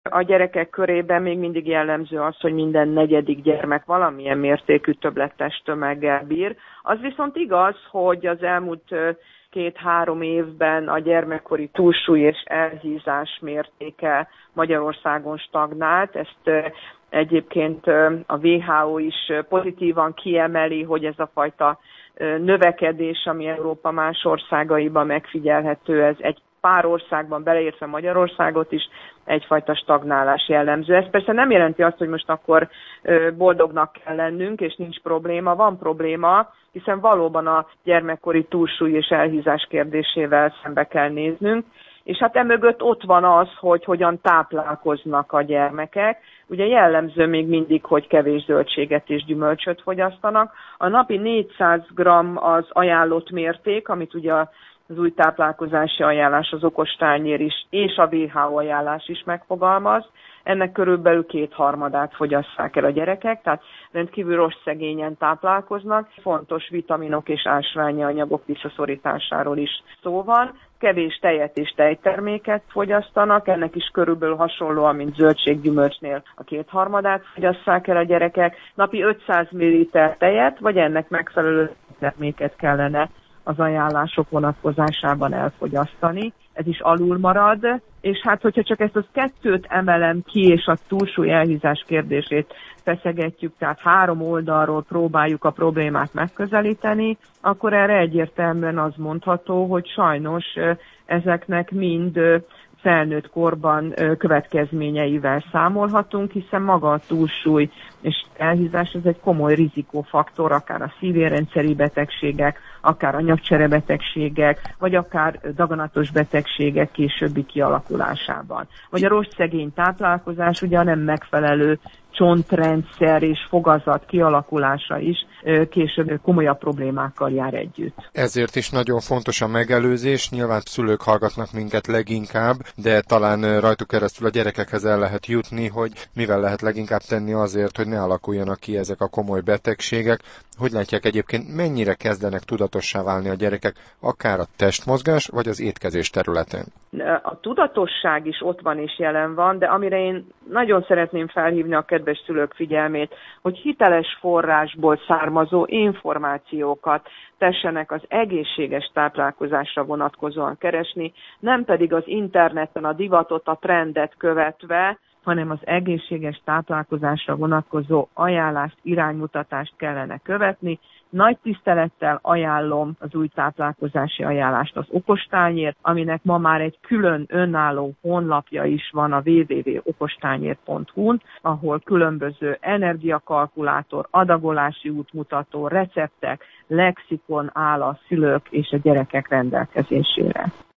A gyerekek körében még mindig jellemző az, hogy minden negyedik gyermek valamilyen mértékű többlettesttömeggel bír. Az viszont igaz, hogy az elmúlt 2-3 évben a gyermekkori túlsúly és elhízás mértéke Magyarországon stagnált. Ezt egyébként a WHO is pozitívan kiemeli, hogy ez a fajta növekedés, ami Európa más országaiban megfigyelhető, ez egy pár országban, beleértve Magyarországot is, egyfajta stagnálás jellemző. Ez persze nem jelenti azt, hogy most akkor boldognak kell lennünk, és nincs probléma. Van probléma, hiszen valóban a gyermekkori túlsúly és elhízás kérdésével szembe kell néznünk. És hát emögött ott van az, hogy hogyan táplálkoznak a gyermekek. Ugye jellemző még mindig, hogy kevés zöldséget és gyümölcsöt fogyasztanak. A napi 400 g az ajánlott mérték, amit ugye az új táplálkozási ajánlás, az okostányér is, és a WHO ajánlás is megfogalmaz. Ennek körülbelül 2/3 fogyasszák el a gyerekek, tehát rendkívül rossz szegényen táplálkoznak. Fontos vitaminok és ásványi anyagok visszaszorításáról is szó van. Kevés tejet és tejterméket fogyasztanak, ennek is körülbelül hasonlóan, mint zöldséggyümölcsnél a 2/3 fogyasszák el a gyerekek. Napi 500 ml tejet, vagy ennek megfelelő terméket kellene az ajánlások vonatkozásában elfogyasztani. Ez is alul marad, és hát hogyha csak ezt az 2-t emelem ki, és a túlsúly elhízás kérdését feszegetjük, tehát 3 oldalról próbáljuk a problémát megközelíteni, akkor erre egyértelműen az mondható, hogy sajnos ezeknek mind felnőtt korban következményeivel számolhatunk, hiszen maga a túlsúly és elhízás ez egy komoly rizikófaktor, akár a szívérrendszeri betegségek, akár anyagcserebetegségek, vagy akár daganatos betegségek későbbi kialakulásában. Vagy a rossz szegény táplálkozás, ugye a nem megfelelő csontrendszer és fogazat kialakulása is később komolyabb problémákkal jár együtt. Ezért is nagyon fontos a megelőzés, nyilván szülők hallgatnak minket leginkább, de talán rajtuk keresztül a gyerekekhez el lehet jutni, hogy mivel lehet leginkább tenni azért, hogy ne alakuljanak ki ezek a komoly betegségek. Hogy látják egyébként, mennyire kezdenek tudatossá válni a gyerekek, akár a testmozgás, vagy az étkezés területén? A tudatosság is ott van és jelen van, de amire én nagyon szeretném felhívni a kedves szülők figyelmét, hogy hiteles forrásból származó információkat tessenek az egészséges táplálkozásra vonatkozóan keresni, nem pedig az interneten a divatot, a trendet követve, hanem az egészséges táplálkozásra vonatkozó ajánlást, iránymutatást kellene követni. Nagy tisztelettel ajánlom az új táplálkozási ajánlást, az okostányért, aminek ma már egy külön önálló honlapja is van a www.okostányér.hu-n, ahol különböző energiakalkulátor, adagolási útmutató, receptek, lexikon áll a szülők és a gyerekek rendelkezésére.